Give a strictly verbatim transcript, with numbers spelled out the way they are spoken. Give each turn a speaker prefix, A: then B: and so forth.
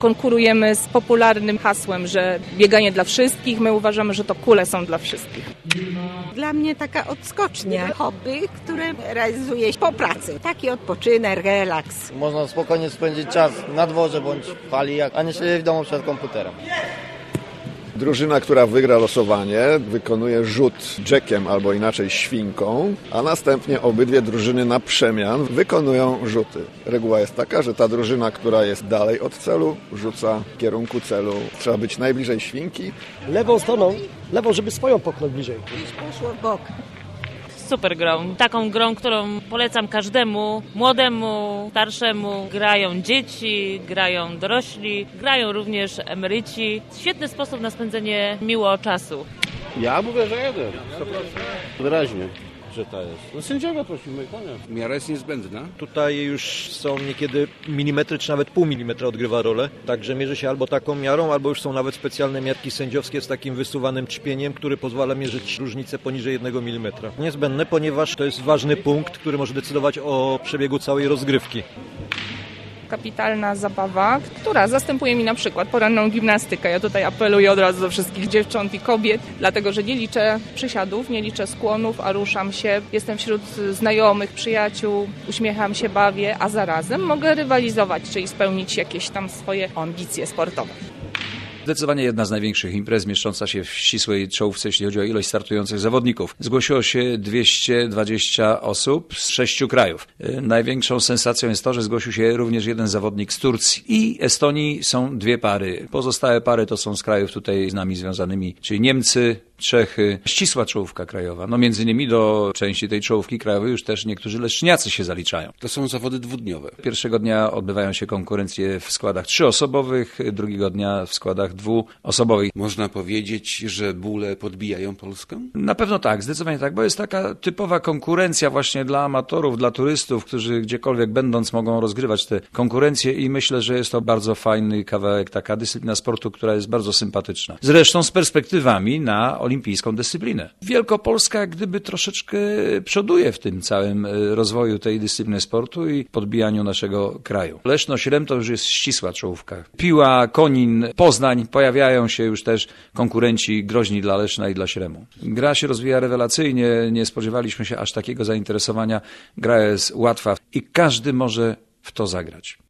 A: Konkurujemy z popularnym hasłem, że bieganie dla wszystkich. My uważamy, że to kule są dla wszystkich.
B: Dla mnie taka odskocznia, hobby, które realizuję po pracy. Taki odpoczynek, relaks.
C: Można spokojnie spędzić czas na dworze bądź w hali, a nie siedzieć w domu przed komputerem.
D: Drużyna, która wygra losowanie, wykonuje rzut jackiem albo inaczej świnką, a następnie obydwie drużyny na przemian wykonują rzuty. Reguła jest taka, że ta drużyna, która jest dalej od celu, rzuca w kierunku celu. Trzeba być najbliżej świnki.
E: Lewą stroną, lewą, żeby swoją popchnąć bliżej.
B: Gdzieś poszło w bok.
F: Super grą. Taką grą, którą polecam każdemu, młodemu, starszemu. Grają dzieci, grają dorośli, grają również emeryci. Świetny sposób na spędzenie miło czasu.
G: Ja mówię, że jeden. sto procent. Wyraźnie, że to jest. No sędziego prosimy, koniec. Miara jest niezbędna.
H: Tutaj już są niekiedy milimetry, czy nawet pół milimetra odgrywa rolę. Także mierzy się albo taką miarą, albo już są nawet specjalne miarki sędziowskie z takim wysuwanym trzpieniem, który pozwala mierzyć różnicę poniżej jednego milimetra. Niezbędne, ponieważ to jest ważny punkt, który może decydować o przebiegu całej rozgrywki.
A: Kapitalna zabawa, która zastępuje mi na przykład poranną gimnastykę. Ja tutaj apeluję od razu do wszystkich dziewcząt i kobiet, dlatego że nie liczę przysiadów, nie liczę skłonów, a ruszam się. Jestem wśród znajomych, przyjaciół, uśmiecham się, bawię, a zarazem mogę rywalizować, czyli spełnić jakieś tam swoje ambicje sportowe.
I: Zdecydowanie jedna z największych imprez, mieszcząca się w ścisłej czołówce, jeśli chodzi o ilość startujących zawodników. Zgłosiło się dwieście dwadzieścia osób z sześciu krajów. Największą sensacją jest to, że zgłosił się również jeden zawodnik z Turcji. I Estonii są dwie pary. Pozostałe pary to są z krajów tutaj z nami związanymi, czyli Niemcy, Czechy, ścisła czołówka krajowa. No między innymi do części tej czołówki krajowej już też niektórzy leszczyniacy się zaliczają.
G: To są zawody dwudniowe.
I: Pierwszego dnia odbywają się konkurencje w składach trzyosobowych, drugiego dnia w składach dwuosobowych.
G: Można powiedzieć, że bóle podbijają Polskę?
I: Na pewno tak, zdecydowanie tak, bo jest taka typowa konkurencja właśnie dla amatorów, dla turystów, którzy gdziekolwiek będąc mogą rozgrywać te konkurencje i myślę, że jest to bardzo fajny kawałek, taka dyscyplina sportu, która jest bardzo sympatyczna. Zresztą z perspektywami na olimpijską dyscyplinę. Wielkopolska gdyby troszeczkę przoduje w tym całym rozwoju tej dyscypliny sportu i podbijaniu naszego kraju. Leszno-Śrem to już jest ścisła czołówka. Piła, Konin, Poznań, pojawiają się już też konkurenci groźni dla Leszna i dla Śremu. Gra się rozwija rewelacyjnie, nie spodziewaliśmy się aż takiego zainteresowania. Gra jest łatwa i każdy może w to zagrać.